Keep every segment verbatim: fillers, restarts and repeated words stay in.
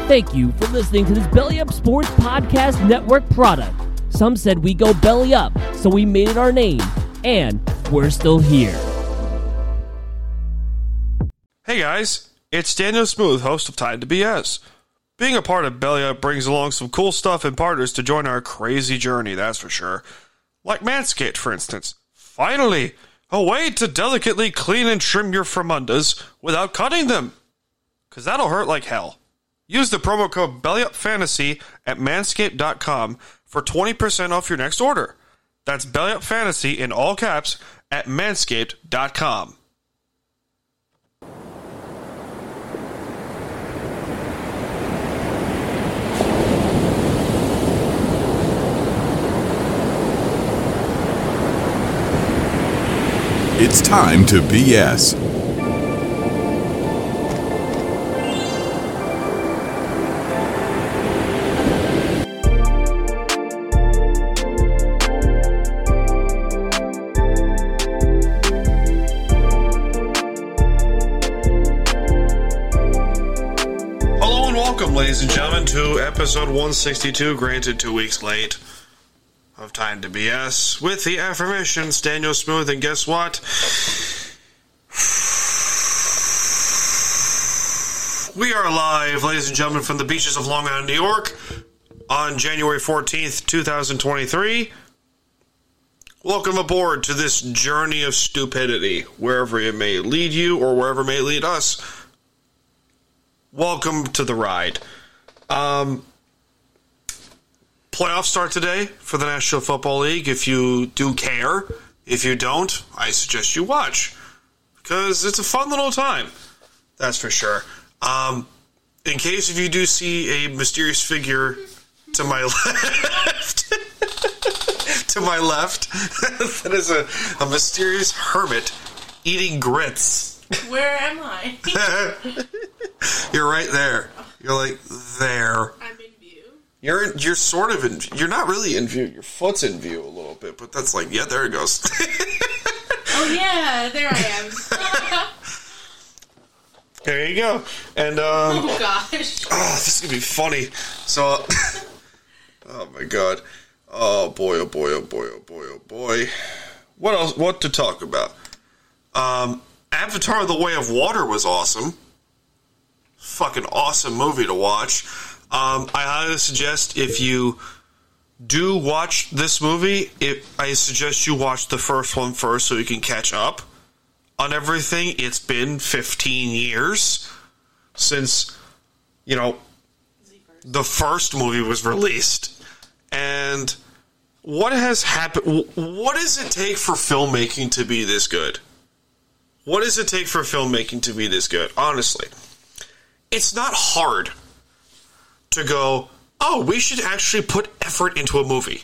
Thank you for listening to this Belly Up Sports Podcast Network product. Some said we go belly up, so we made it our name, and we're still here. Hey guys, it's Daniel Smooth, host of Time to B S. Being a part of Belly Up brings along some cool stuff and partners to join our crazy journey, that's for sure. Like Manscaped, for instance. Finally, a way to delicately clean and trim your Fremundas without cutting them. Because that'll hurt like hell. Use the promo code BellyUpFantasy at manscaped dot com for twenty percent off your next order. That's BellyUpFantasy in all caps at manscaped dot com. It's time to B S. Hello and welcome, ladies and gentlemen, to episode one sixty-two, granted two weeks late, of Time to B S, with the aforementioned Daniel Smooth, and guess what? We are live, ladies and gentlemen, from the beaches of Long Island, New York, on January fourteenth, twenty twenty-three. Welcome aboard to this journey of stupidity, wherever it may lead you, or wherever it may lead us. Welcome to the ride. Um... Playoffs start today for the National Football League. If you do care, if you don't, I suggest you watch, because it's a fun little time. That's for sure. Um, in case if you do see a mysterious figure to my left, to my left, that is a, a mysterious hermit eating grits. Where am I? You're right there. You're like there. I'm in view. You're in, you're sort of in. You're not really in view. Your foot's in view a little bit, but that's like, yeah, there it goes. Oh yeah, there I am. There you go. And um, Oh gosh. oh, this is gonna be funny. So, oh my god, oh boy, oh boy, oh boy, oh boy, oh boy. What else? What to talk about? Um, Avatar: The Way of Water was awesome. Fucking awesome movie to watch. Um, I highly suggest if you do watch this movie, it, I suggest you watch the first one first so you can catch up on everything. It's been fifteen years since, you know, the first movie was released. And what has happened? What does it take for filmmaking to be this good? What does it take for filmmaking to be this good? Honestly, it's not hard to go, oh, we should actually put effort into a movie.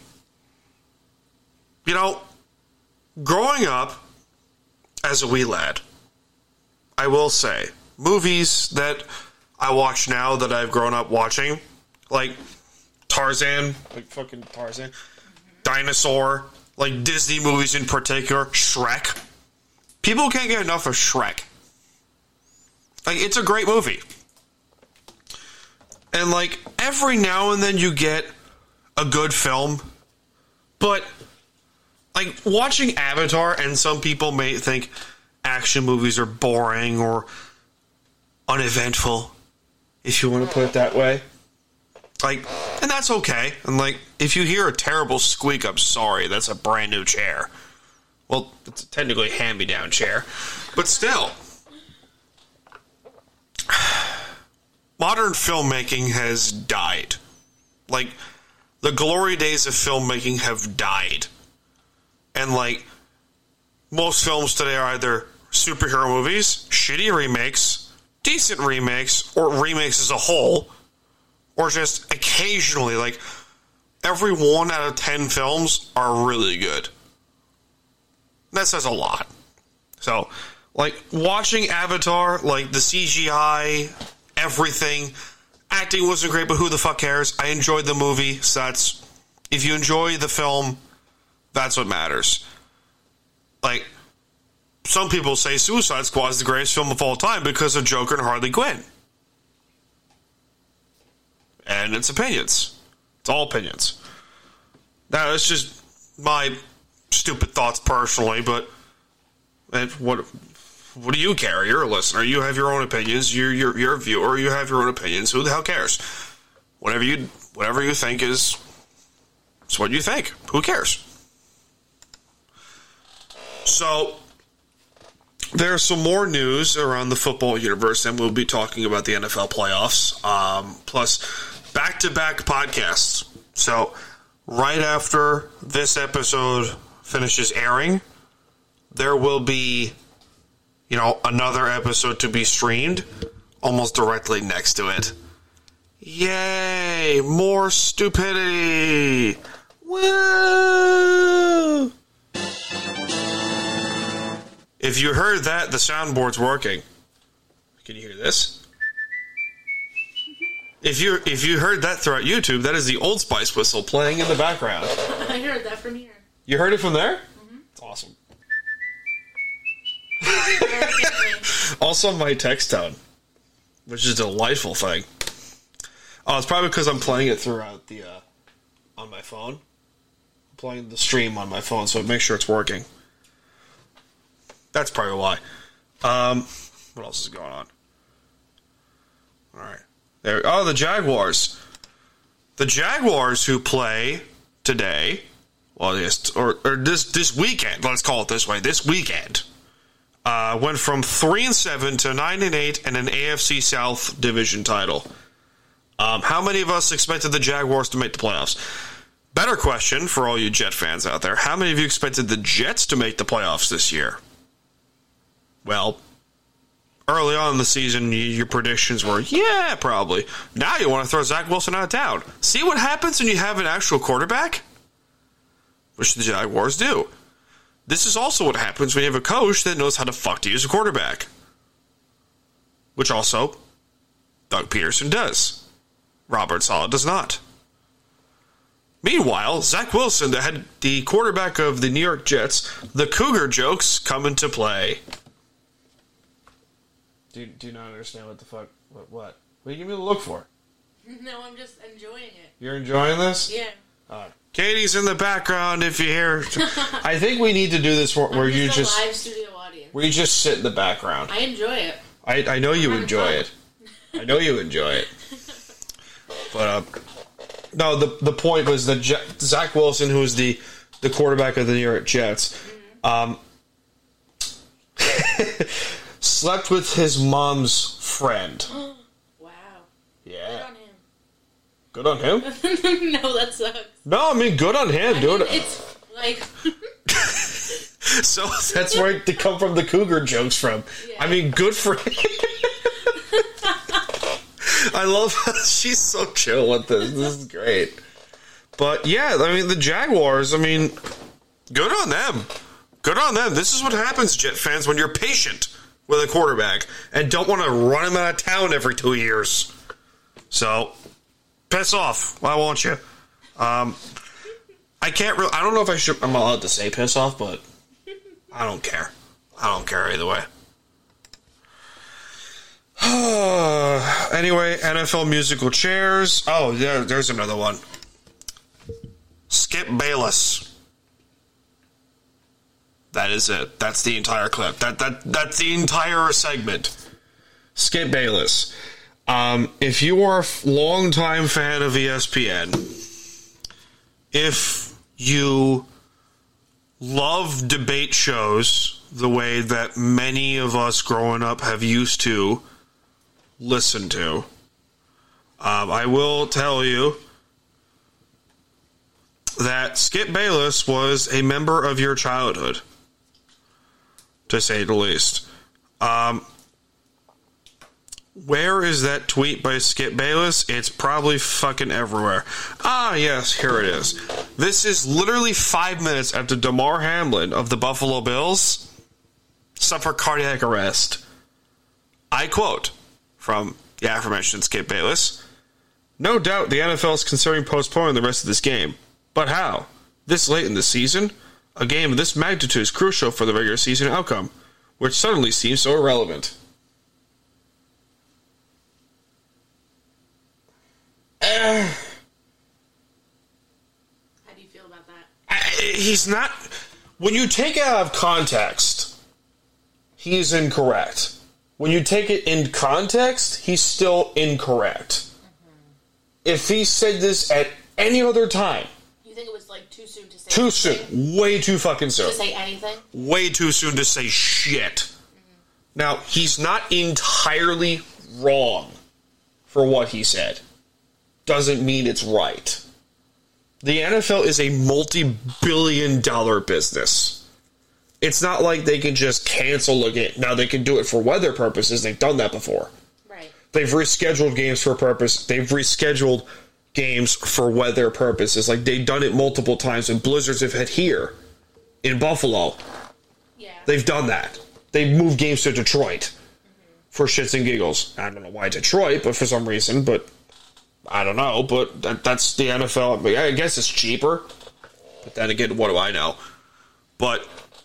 You know, growing up as a wee lad, I will say, movies that I watch now that I've grown up watching, like Tarzan, like fucking Tarzan, Dinosaur, like Disney movies in particular, Shrek. People can't get enough of Shrek. Like, it's a great movie. And, like, every now and then you get a good film. But, like, watching Avatar, and some people may think action movies are boring or uneventful, if you want to put it that way. Like, and that's okay. And, like, if you hear a terrible squeak, I'm sorry. That's a brand new chair. Well, it's technically a hand-me-down chair. But still, modern filmmaking has died. Like, the glory days of filmmaking have died. And, like, most films today are either superhero movies, shitty remakes, decent remakes, or remakes as a whole, or just occasionally, like, every one out of ten films are really good. That says a lot. So, like, watching Avatar, like, the C G I, everything, acting wasn't great, but who the fuck cares? I enjoyed the movie, so that's, if you enjoy the film, that's what matters. Like, some people say Suicide Squad is the greatest film of all time because of Joker and Harley Quinn. and it's opinions. It's all opinions. Now, it's just my stupid thoughts personally, but and what what do you care? You're a listener. You have your own opinions. You're, you're, you're a viewer. You have your own opinions. Who the hell cares? Whatever you whatever you think is, it's what you think. Who cares? So, there's some more news around the football universe, and we'll be talking about the N F L playoffs, um, plus back-to-back podcasts. So, right after this episode finishes airing, there will be, you know, another episode to be streamed almost directly next to it. Yay! More stupidity! Woo! If you heard that, the soundboard's working. Can you hear this? If you if you heard that throughout YouTube, that is the Old Spice whistle playing in the background. I heard that from here. You heard it from there? Mm-hmm. It's awesome. Also, my text tone, which is a delightful thing. Oh, it's probably because I'm playing it throughout the uh, on my phone. I'm playing the stream on my phone, so it makes sure it's working. That's probably why. Um, what else is going on? All right. There. Oh, the Jaguars. The Jaguars who play today, well, yes, or, or this this weekend. Let's call it this way. This weekend uh, went from three and seven to nine and eight and an A F C South division title. Um, how many of us expected the Jaguars to make the playoffs? Better question for all you Jet fans out there: how many of you expected the Jets to make the playoffs this year? Well, early on in the season, your predictions were, yeah, probably. Now you want to throw Zach Wilson out of town. See what happens when you have an actual quarterback? Which the Jaguars do. This is also what happens when you have a coach that knows how to fuck to use a quarterback. Which also, Doug Peterson does. Robert Saleh does not. Meanwhile, Zach Wilson, the head, the quarterback of the New York Jets, the Cougar jokes come into play. Do, do you not understand what the fuck? What? What, what do you give me to look for? No, I'm just enjoying it. You're enjoying this? Yeah. Uh, Katie's in the background if you hear. I think we need to do this where, where I'm you just just. a live studio audience. Where you just sit in the background. I enjoy it. I, I know you I'm enjoy fun. it. I know you enjoy it. But, uh, no, the the point was that Je- Zach Wilson, who is the, the quarterback of the New York Jets, mm-hmm. um, slept with his mom's friend. Wow. Yeah. Good on him. Good on him? No, that sucks. No, I mean, good on him, I dude. mean, it's like... So that's where they come from the Cougar jokes from. Yeah. I mean, good for him. I love how she's so chill with this. This is great. But, yeah, I mean, the Jaguars, I mean, good on them. Good on them. This is what happens, Jet fans, when you're patient with a quarterback and don't want to run him out of town every two years. So, piss off. Why won't you? Um, I can't really, I don't know if I should, I'm allowed to say piss off, but I don't care. I don't care either way. Anyway, N F L musical chairs. Oh, there, there's another one. Skip Bayless. That is it. That's the entire clip. That that that's the entire segment. Skip Bayless. Um, if you are a longtime fan of E S P N, if you love debate shows the way that many of us growing up have used to listen to, um, I will tell you that Skip Bayless was a member of your childhood, to say the least. Um, where is that tweet by Skip Bayless? It's probably fucking everywhere. Ah, yes, here it is. This is literally five minutes after Damar Hamlin of the Buffalo Bills suffered cardiac arrest. I quote from the aforementioned Skip Bayless: "No doubt the N F L is considering postponing the rest of this game. But how? This late in the season? A game of this magnitude is crucial for the regular season outcome, which suddenly seems so irrelevant." Uh, How do you feel about that? I, he's not. When you take it out of context, he is incorrect. When you take it in context, he's still incorrect. Mm-hmm. If he said this at any other time, You think it was like too soon to say? too anything? soon, way too fucking soon, To say anything? way too soon to say shit. Mm-hmm. Now, he's not entirely wrong for what he said. Doesn't mean it's right. The N F L is a multi-billion dollar business. It's not like they can just cancel a game. Now, they can do it for weather purposes. They've done that before. Right. They've rescheduled games for a purpose. They've rescheduled games for weather purposes. Like, they've done it multiple times, and blizzards have hit here in Buffalo. Yeah. They've done that. They've moved games to Detroit mm-hmm. for shits and giggles. I don't know why Detroit, but for some reason, but I don't know. But that, that's the N F L. But I guess it's cheaper. But then again, what do I know? But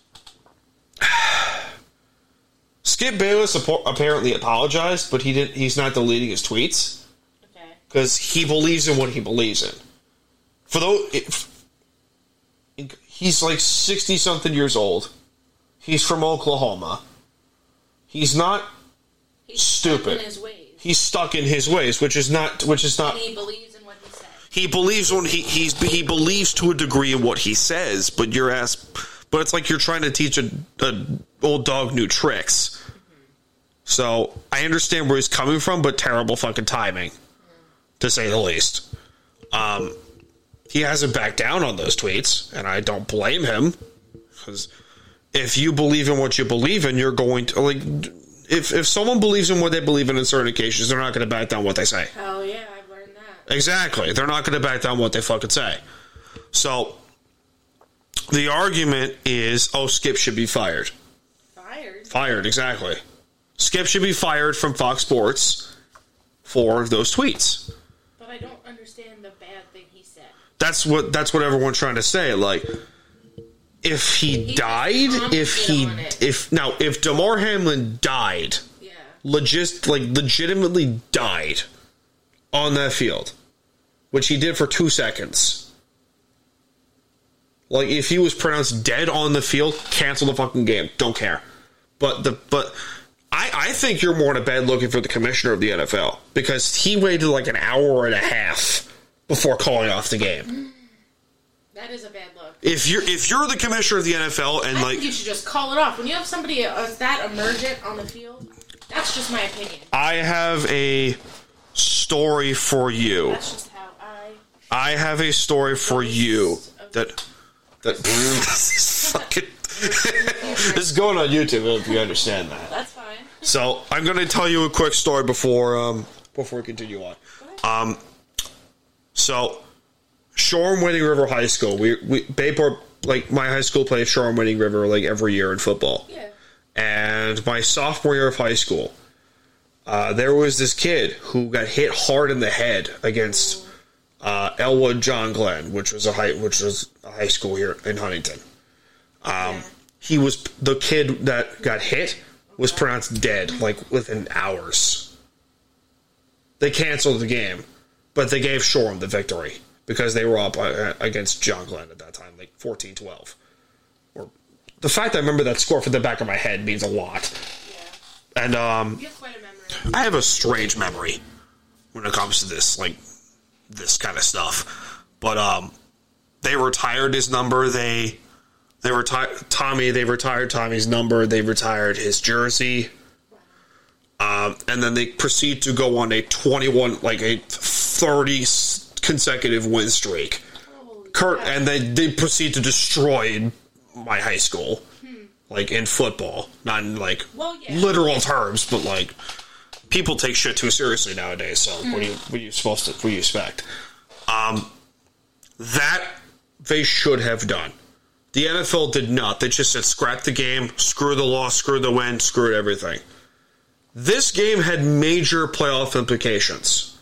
Skip Bayless apparently apologized, but he didn't. He's not deleting his tweets because he believes in what he believes in. For those, if, he's like sixty something years old. He's from Oklahoma. He's not He's stupid. Stuck in his ways. He's stuck in his ways, which is not. Which is not. And he believes in what he said. He believes when he he's he believes to a degree in what he says, but you're asked. But it's like you're trying to teach a, a old dog new tricks. Mm-hmm. So I understand where he's coming from, but terrible fucking timing, mm. to say the least. Um, he hasn't backed down on those tweets, and I don't blame him, because if you believe in what you believe in, you're going to like. If if someone believes in what they believe in in certain occasions, they're not going to back down what they say. Hell yeah, I've learned that. Exactly, they're not going to back down what they fucking say. So the argument is, oh, Skip should be fired. Fired? Fired, exactly. Skip should be fired from Fox Sports for those tweets. But I don't understand the bad thing he said. That's what that's what everyone's trying to say. Like, if he, he died, if he if now if Damar Hamlin died, yeah, legit like legitimately died on that field, which he did for two seconds. Like, if he was pronounced dead on the field, cancel the fucking game. Don't care. But the but I, I think you're more in a bad looking for the commissioner of the N F L, because he waited like an hour and a half before calling off the game. That is a bad look. If you're if you're the commissioner of the N F L and I like think you should just call it off when you have somebody uh, that emergent on the field. That's just my opinion. I have a story for you. That's just how I. I have a story for you that. That this is fucking. This is going on YouTube. If you understand that, that's fine. So I'm going to tell you a quick story before um, before we continue on. Um, so Shoreham Wading River High School. We we Bayport, like my high school plays Shoreham Wading River like every year in football. Yeah. And my sophomore year of high school, uh, there was this kid who got hit hard in the head against. Uh, Elwood John Glenn, which was a high, which was a high school here in Huntington. Um, yeah. He was the kid that got hit was pronounced dead like within hours. They canceled the game, but they gave Shoreham the victory because they were up uh, against John Glenn at that time, like fourteen twelve. Or the fact that I remember that score from the back of my head means a lot. Yeah. And um, you have quite a memory. I have a strange memory when it comes to this, like. This kind of stuff, but um, they retired his number. They they retired Tommy. They retired Tommy's number. They retired his jersey, um, and then they proceed to go on a twenty-one, like a thirty consecutive win streak. Holy Kurt, God. and they they proceed to destroy my high school, hmm. like in football, not in like well, yeah. literal terms, but like. People take shit too seriously nowadays, so mm. what, are you, what are you supposed to, what do you expect? Um, that they should have done. The N F L did not. They just said, scrap the game, screw the loss, screw the win, screw everything. This game had major playoff implications.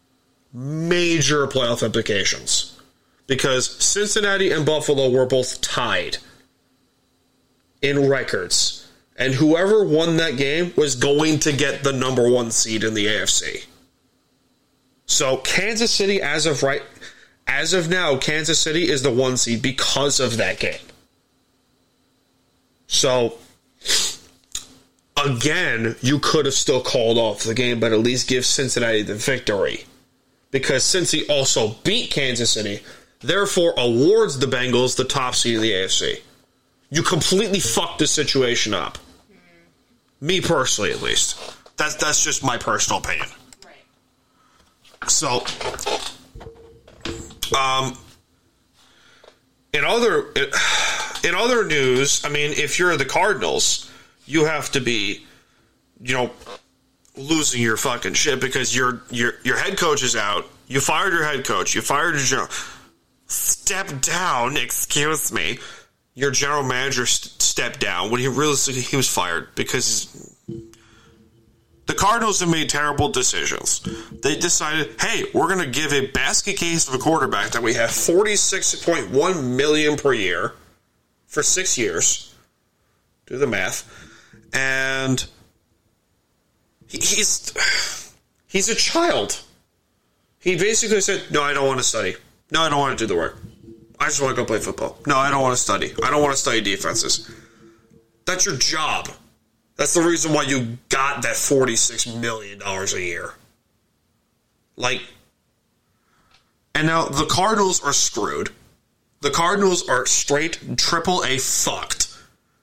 Major playoff implications. Because Cincinnati and Buffalo were both tied in records. And whoever won that game was going to get the number one seed in the A F C. So Kansas City, as of right, as of now, Kansas City is the one seed because of that game. So, again, you could have still called off the game, but at least give Cincinnati the victory. Because Cincy also beat Kansas City, therefore awards the Bengals the top seed of the A F C. You completely fucked the situation up. Me personally, at least. That's that's just my personal opinion. Right. So, um, in other in other news, I mean, if you're the Cardinals, you have to be, you know, losing your fucking shit because your your your head coach is out. You fired your head coach. You fired your general. Step down. Excuse me. Your general manager st- stepped down when he realistically he was fired because the Cardinals have made terrible decisions. They decided, hey, we're going to give a basket case of a quarterback that we have forty-six point one million dollars per year for six years. Do the math. And he, he's he's a child. He basically said, no, I don't want to study. No, I don't want to do the work. I just want to go play football. No, I don't want to study. I don't want to study defenses. That's your job. That's the reason why you got that forty-six million dollars a year. Like, and now the Cardinals are screwed. The Cardinals are straight triple A fucked.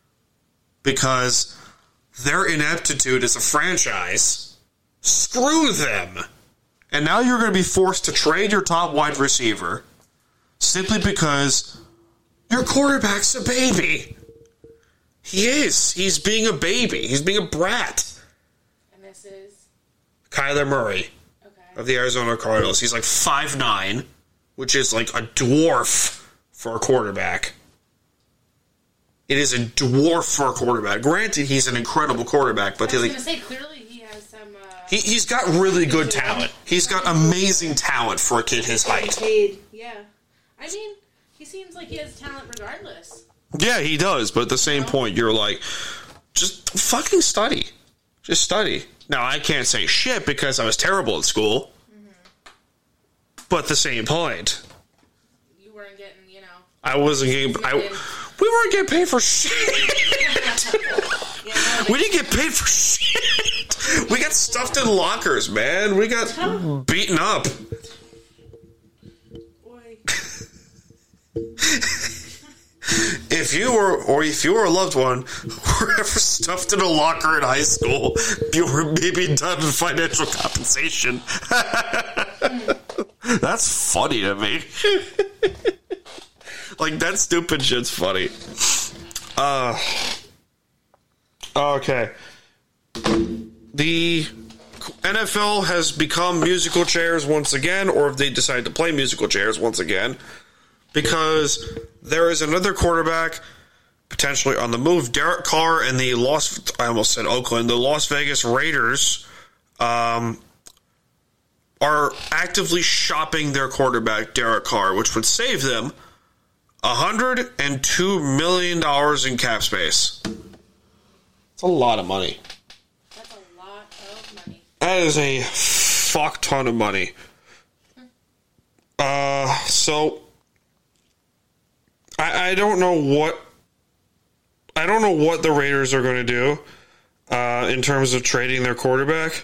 Because their ineptitude as a franchise, screw them. And now you're going to be forced to trade your top wide receiver simply because your quarterback's a baby. He is. He's being a baby. He's being a brat. And this is? Kyler Murray Okay. of the Arizona Cardinals. He's like five nine, which is like a dwarf for a quarterback. It is a dwarf for a quarterback. Granted, he's an incredible quarterback, but I was like, going to say, clearly he has some... Uh, he, he's got really good talent. He's got amazing talent for a kid his height. paid. Yeah. I mean, he seems like he has talent regardless. Yeah, he does, but at the same point, you're like, just fucking study. Just study. Now, I can't say shit because I was terrible at school. Mm-hmm. But at the same point, You weren't getting, you know... I wasn't getting... I, we weren't getting paid for shit. Yeah, no, We didn't get paid for shit. We got stuffed in lockers, man. We got beaten up. boy. If you were, or if you were a loved one who were ever stuffed in a locker in high school, you were maybe done with financial compensation. That's funny to me. Like, that stupid shit's funny. Uh, okay. The N F L has become musical chairs once again, or if they decide to play musical chairs once again, because there is another quarterback potentially on the move. Derek Carr and the Las, I almost said Oakland, the Las Vegas Raiders um, are actively shopping their quarterback, Derek Carr, which would save them one hundred two million dollars in cap space. That's a lot of money. That's a lot of money. That is a fuck ton of money. Uh, so I, I don't know what I don't know what the Raiders are going to do uh, in terms of trading their quarterback.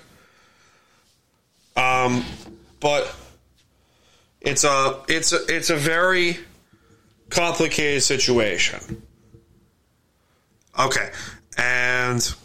Um, but it's a it's a it's a very complicated situation. Okay, and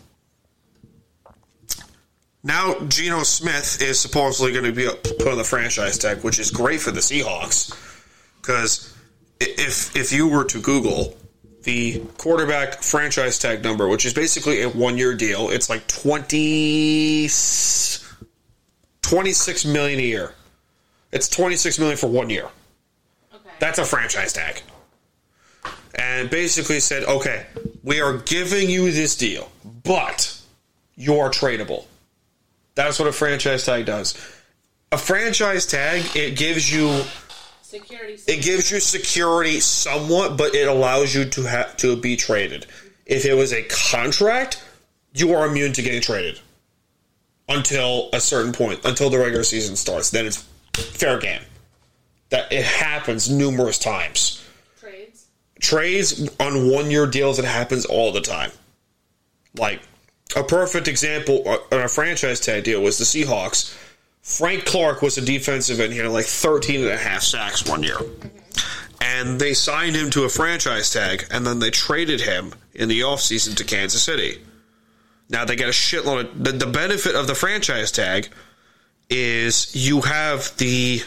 now Geno Smith is supposedly going to be put on the franchise tag, which is great for the Seahawks, because if if you were to Google the quarterback franchise tag number, which is basically a one-year deal, it's like twenty, twenty-six million a year. It's twenty-six million for one year. Okay. That's a franchise tag. And basically said, okay, we are giving you this deal, but you are tradable. That's what a franchise tag does. A franchise tag, it gives you Security. it gives you security somewhat, but it allows you to have to be traded. If it was a contract, you are immune to getting traded until a certain point, until the regular season starts. Then it's fair game. That it happens numerous times. Trades. Trades on one-year deals, it happens all the time. Like, a perfect example on a franchise tag deal was the Seahawks. Frank Clark was a defensive end. He had like thirteen and a half sacks one year. And they signed him to a franchise tag, and then they traded him in the offseason to Kansas City. Now, they get a shitload of... The, the benefit of the franchise tag is you have the...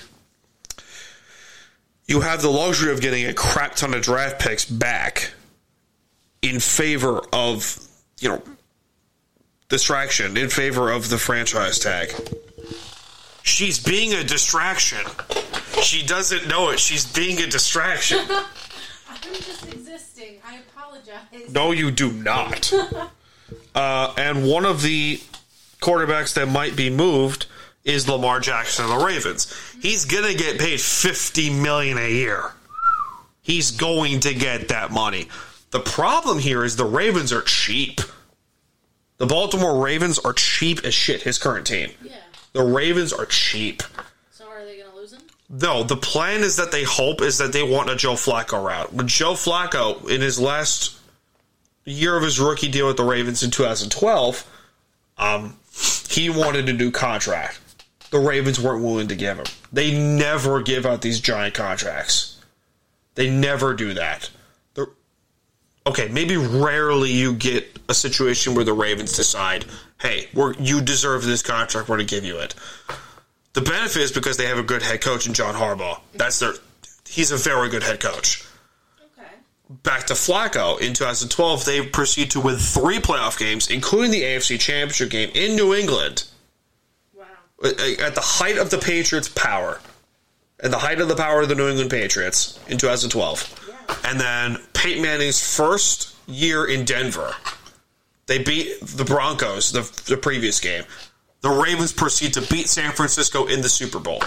You have the luxury of getting a crap ton of draft picks back in favor of, you know, distraction, in favor of the franchise tag. She's being a distraction. She doesn't know it. She's being a distraction. I'm just existing. I apologize. No, you do not. uh, and one of the quarterbacks that might be moved is Lamar Jackson of the Ravens. He's going to get paid fifty million dollars a year. He's going to get that money. The problem here is the Ravens are cheap. The Baltimore Ravens are cheap as shit, his current team. Yeah. The Ravens are cheap. So are they going to lose him? No, the plan is that they hope is that they want a Joe Flacco route. But Joe Flacco, in his last year of his rookie deal with the Ravens in two thousand twelve, um, he wanted a new contract. The Ravens weren't willing to give him. They never give out these giant contracts. They never do that. They're, okay, maybe rarely you get a situation where the Ravens decide, hey, we're, you deserve this contract, we're going to give you it. The benefit is because they have a good head coach in John Harbaugh. That's their. He's a very good head coach. Okay. Back to Flacco, in two thousand twelve, they proceed to win three playoff games, including the A F C Championship game in New England. Wow. At the height of the Patriots' power. At the height of the power of the New England Patriots in two thousand twelve. Yeah. And then Peyton Manning's first year in Denver, they beat the Broncos the, the previous game. The Ravens proceed to beat San Francisco in the Super Bowl.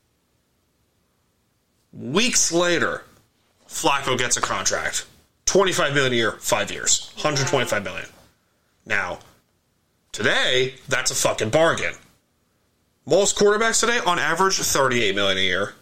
Weeks later, Flacco gets a contract. twenty-five million dollars a year, five years. one hundred twenty-five million dollars. Now, today, that's a fucking bargain. Most quarterbacks today, on average, thirty-eight million dollars a year.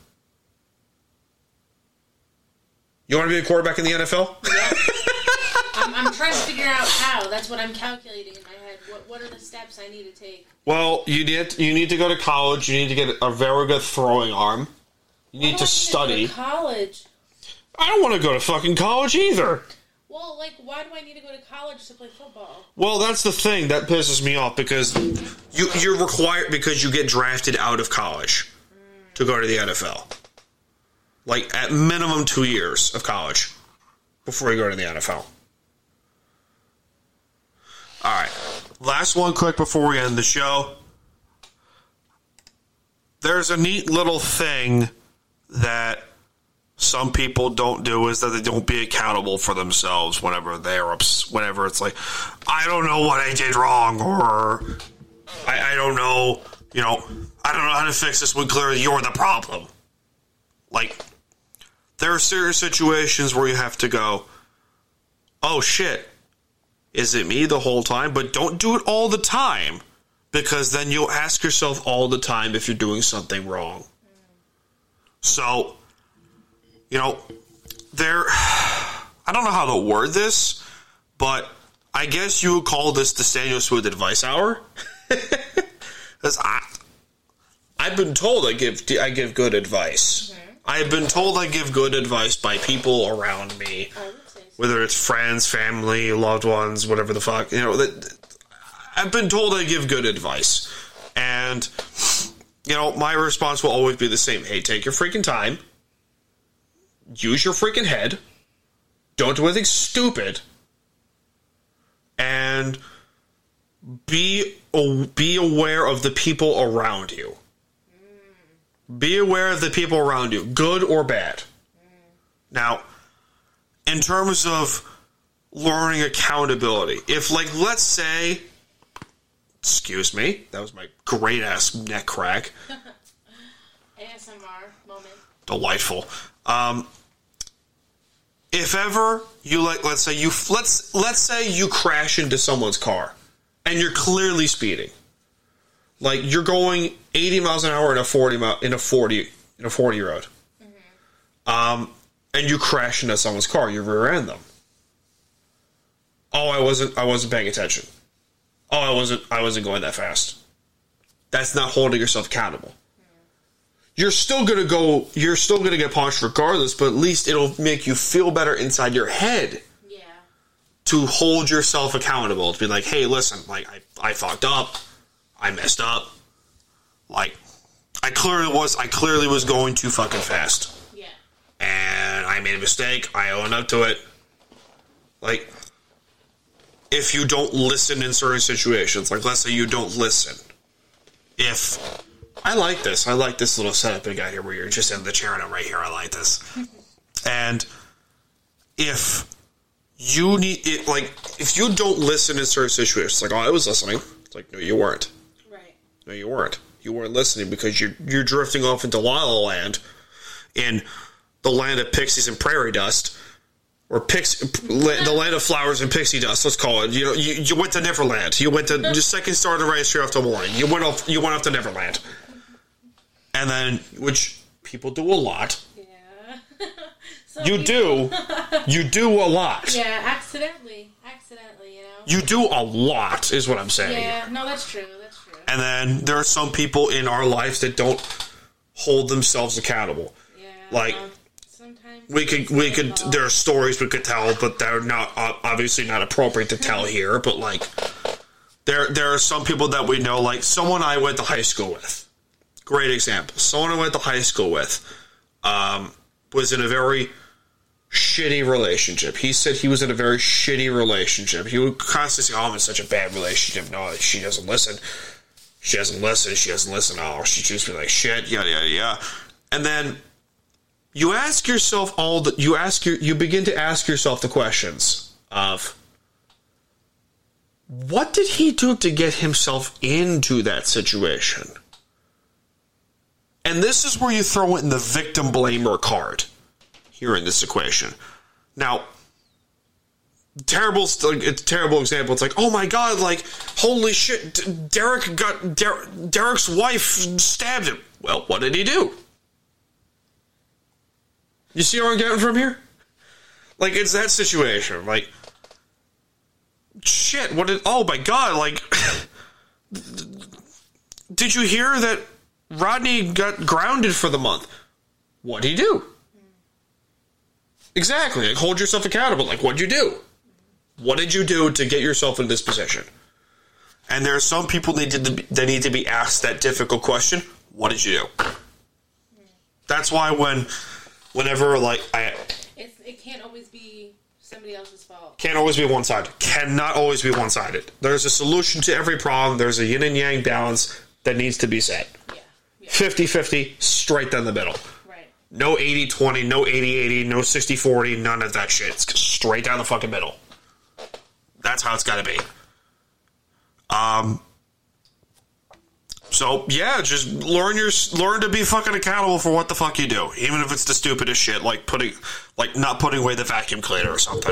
You want to be a quarterback in the N F L? Yeah. I'm, I'm trying to figure out how. That's what I'm calculating in my head. What What are the steps I need to take? Well, you need you need to go to college. You need to get a very good throwing arm. You need Why to do I study. Need to go to college. I don't want to go to fucking college either. Well, like, why do I need to go to college to play football? Well, that's the thing that pisses me off because you you're required because you get drafted out of college mm. to go to the N F L. Like at minimum two years of college before you go to the N F L. All right, last one quick before we end the show. There's a neat little thing that some people don't do is that they don't be accountable for themselves whenever they're ups, whenever it's like, I don't know what I did wrong, or I, I don't know, you know, I don't know how to fix this when clearly you're the problem. Like, there are serious situations where you have to go, oh shit, is it me the whole time? But don't do it all the time, because then you'll ask yourself all the time if you're doing something wrong. So, you know, there, I don't know how to word this, but I guess you would call this the Daniel Smooth Advice Hour. Because I, I've been told I give I give good advice. Mm-hmm. I've been told I give good advice by people around me, I would say so. whether it's friends, family, loved ones, whatever the fuck. You know, that I've been told I give good advice, and you know, my response will always be the same: hey, take your freaking time. Use your freaking head. Don't do anything stupid. And be be aware of the people around you. Mm. Be aware of the people around you, good or bad. Mm. Now, in terms of learning accountability, if, like, let's say, excuse me, that was my great-ass neck crack. A S M R moment. Delightful. Um... If ever you like, let's say you let's let's say you crash into someone's car, and you're clearly speeding, like you're going eighty miles an hour in a forty mile in a forty in a forty road, mm-hmm. um, and you crash into someone's car, you rear end them. Oh, I wasn't I wasn't paying attention. Oh, I wasn't I wasn't going that fast. That's not holding yourself accountable. You're still gonna go. You're still gonna get punched regardless, but at least it'll make you feel better inside your head. Yeah. To hold yourself accountable, to be like, hey, listen, like I, I fucked up, I messed up, like I clearly was, I clearly was going too fucking fast. Yeah. And I made a mistake. I own up to it. Like, if you don't listen in certain situations, like let's say you don't listen. If I like this, I like this little setup we got here where you're just in the chair and I'm right here. I like this. And if you need it, like if you don't listen in certain situations, like oh, I was listening. It's like no, you weren't. Right. No, you weren't. You weren't listening because you're you're drifting off into La La Land, in the land of pixies and prairie dust. Or pix, the land of flowers and pixie dust. Let's call it. You know, you, you went to Neverland. You went to the second star to right straight off the morning. You went off. You went off to Neverland, and then which people do a lot. Yeah. You do. You do a lot. Yeah, accidentally, accidentally. You know. You do a lot, is what I'm saying. Yeah. No, that's true. That's true. And then there are some people in our lives that don't hold themselves accountable. Yeah. Like. Um, sometimes We could, we could, there are stories we could tell, but they're not, obviously not appropriate to tell here, but like, there, there are some people that we know, like someone I went to high school with. Great example. Someone I went to high school with, um, was in a very shitty relationship. He said he was in a very shitty relationship. He would constantly say, oh, I'm in such a bad relationship. No, she doesn't listen. She doesn't listen. She doesn't listen. Oh, she treats me like shit, yada, yada, yada. And then, you ask yourself all the you ask your you begin to ask yourself the questions of what did he do to get himself into that situation? And this is where you throw in the victim blamer card here in this equation. Now, terrible it's a terrible example. It's like, oh my god, like holy shit, Derek got Der- Derek's wife stabbed him. Well, what did he do? You see where I'm getting from here? Like, it's that situation. Like, shit, what did... Oh, my God, like... Did you hear that Rodney got grounded for the month? What did he do? Exactly. Like, hold yourself accountable. Like, what'd you do? What did you do to get yourself in this position? And there are some people that need to be, that need to be asked that difficult question. What did you do? That's why when... Whenever, like, I... It's, it can't always be somebody else's fault. Can't always be one-sided. Cannot always be one-sided. There's a solution to every problem. There's a yin and yang balance that needs to be set. Yeah. yeah. fifty-fifty, straight down the middle. Right. No eighty twenty, no eighty eighty, no sixty forty, none of that shit. It's straight down the fucking middle. That's how it's gotta be. Um... So, yeah, just learn your learn to be fucking accountable for what the fuck you do. Even if it's the stupidest shit, like putting, like not putting away the vacuum cleaner or something.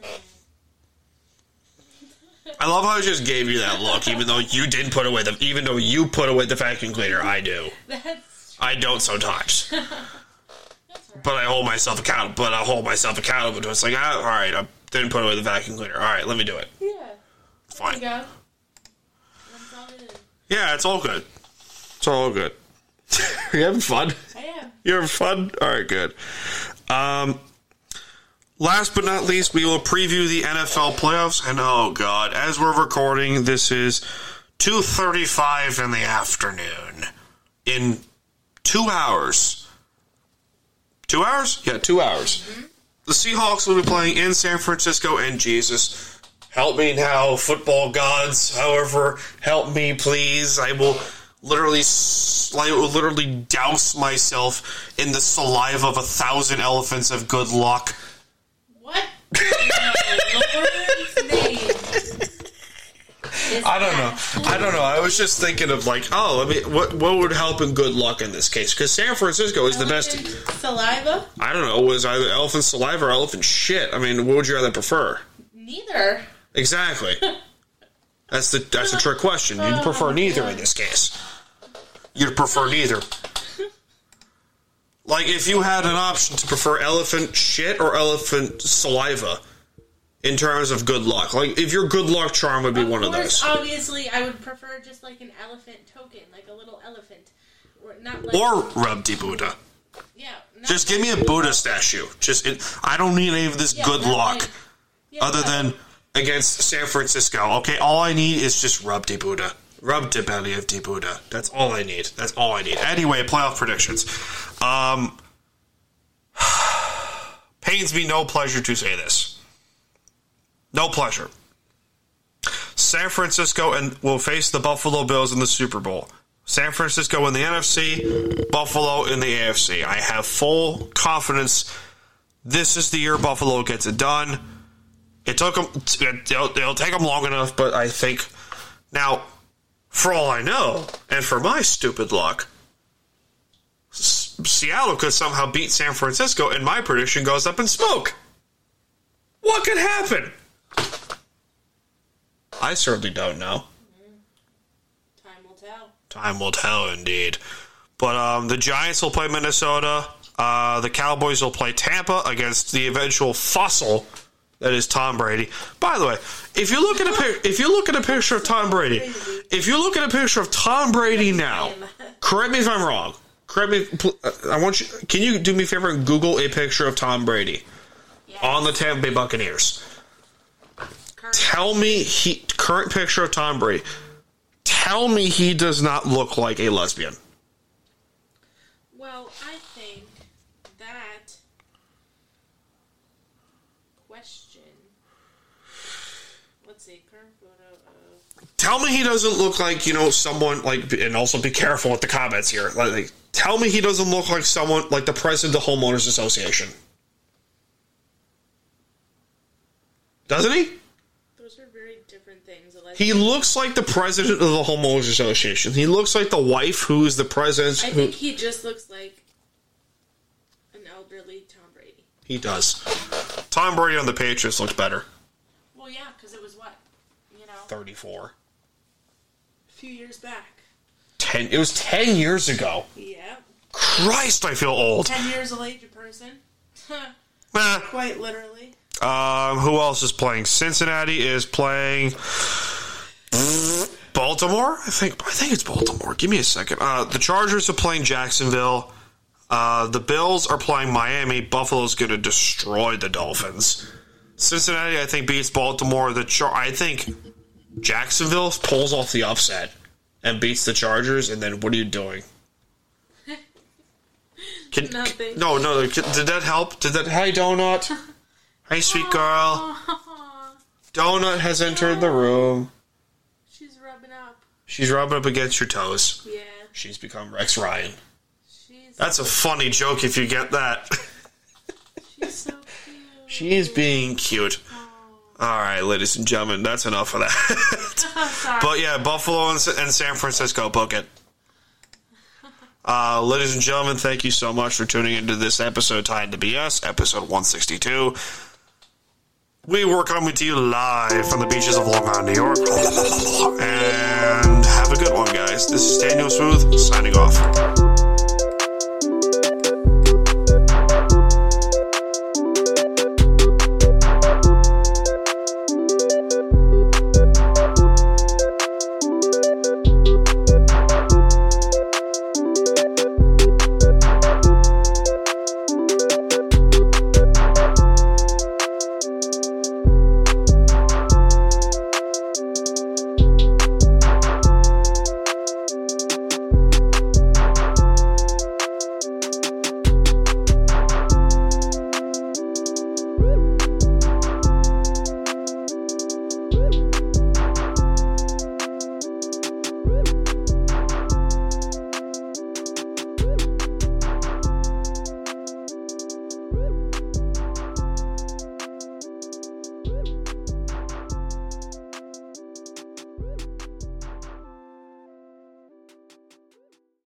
I love how I just gave you that look, even though you didn't put away the, even though you put away the vacuum cleaner, I do. That's I don't sometimes. But I hold myself accountable, but I hold myself accountable to it. It's like, ah, alright, I didn't put away the vacuum cleaner. Alright, let me do it. Yeah. Fine. There you go. That's all it is. Yeah, it's all good. It's all good. Are you having fun? I am. You having fun? All right, good. Um, last but not least, we will preview the N F L playoffs. And, oh, God, as we're recording, this is two thirty-five in the afternoon. In two hours. Two hours? Yeah, two hours. Mm-hmm. The Seahawks will be playing in San Francisco, and Jesus... Help me now, football gods. However, help me, please. I will literally, I will literally douse myself in the saliva of a thousand elephants of good luck. What? In the Lord's name. I don't know. I don't know. I was just thinking of like, oh, I mean, what what would help in good luck in this case? Because San Francisco is Elephant the best. Saliva? I don't know. It was either elephant saliva or elephant shit. I mean, what would you rather prefer? Neither. Exactly. That's the that's the trick question. You'd prefer neither in this case. you'd prefer neither. Like, if you had an option to prefer elephant shit or elephant saliva in terms of good luck. Like, if your good luck charm would be of one course, of those. Obviously, I would prefer just like an elephant token, like a little elephant. Or, not like, Or Rubdi Buddha. Yeah. not Just give like- me a Buddha statue. Just it, I don't need any of this yeah, good not luck like- yeah, other but- than against San Francisco. Okay, all I need is just Rubdi Buddha. Rubdi belly of Di Buddha. That's all I need. That's all I need. Anyway, playoff predictions. Um, pains me no pleasure to say this. No pleasure. San Francisco and will face the Buffalo Bills in the Super Bowl. San Francisco in the N F C, Buffalo in the A F C. I have full confidence this is the year Buffalo gets it done. It took them, it'll, it'll take them long enough, but I think, now, for all I know, and for my stupid luck, S- Seattle could somehow beat San Francisco, and my prediction goes up in smoke. What could happen? I certainly don't know. Time will tell. Time will tell, indeed. But um, the Giants will play Minnesota. Uh, the Cowboys will play Tampa against the eventual fossil that is Tom Brady. By the way, if you look at a pic- if you look at a picture of Tom Brady, if you look at a picture of Tom Brady now, correct me if I'm wrong. Correct me. pl- I want you. Can you do me a favor and Google a picture of Tom Brady Yes. on the Tampa Bay Buccaneers? Current. Tell me he current picture of Tom Brady. Tell me he does not look like a lesbian. Well, I think that question. Let's see, current photo of. Tell me he doesn't look like, you know, someone like, and also be careful with the comments here. Like, like, tell me he doesn't look like someone like the president of the Homeowners Association. Doesn't he? Those are very different things. He looks like the president of the Homeowners Association. He looks like the wife who is the president. I Who, think he just looks like an elderly Tom Brady. he does. Tom Brady on the Patriots looked better. Well, yeah, because it was what? You know, thirty-four. a few years back. Ten. It was ten years ago. Yeah. Christ, I feel old. Ten years old age a person. Eh. Quite literally. Um, who else is playing? Cincinnati is playing Baltimore. I think. I think it's Baltimore. Give me a second. Uh, the Chargers are playing Jacksonville. Uh, the Bills are playing Miami. Buffalo's going to destroy the Dolphins. Cincinnati, I think, beats Baltimore. The Char- I think Jacksonville pulls off the upset and beats the Chargers. And then what are you doing? Can, Nothing. No, no. Did that help? Did that? Hey, Donut. Hey, sweet girl. Donut has entered the room. She's rubbing up. She's rubbing up against your toes. Yeah. She's become Rex Ryan. She's That's a funny joke if you get that. she's so cute. She is being cute. All right, ladies and gentlemen, that's enough of that. Sorry. But yeah, Buffalo and and San Francisco, book it. Uh, ladies and gentlemen, thank you so much for tuning into this episode, Time to B S, episode one sixty-two. We were coming to you live from the beaches of Long Island, New York. And have a good one, guys. This is Daniel Smooth, signing off.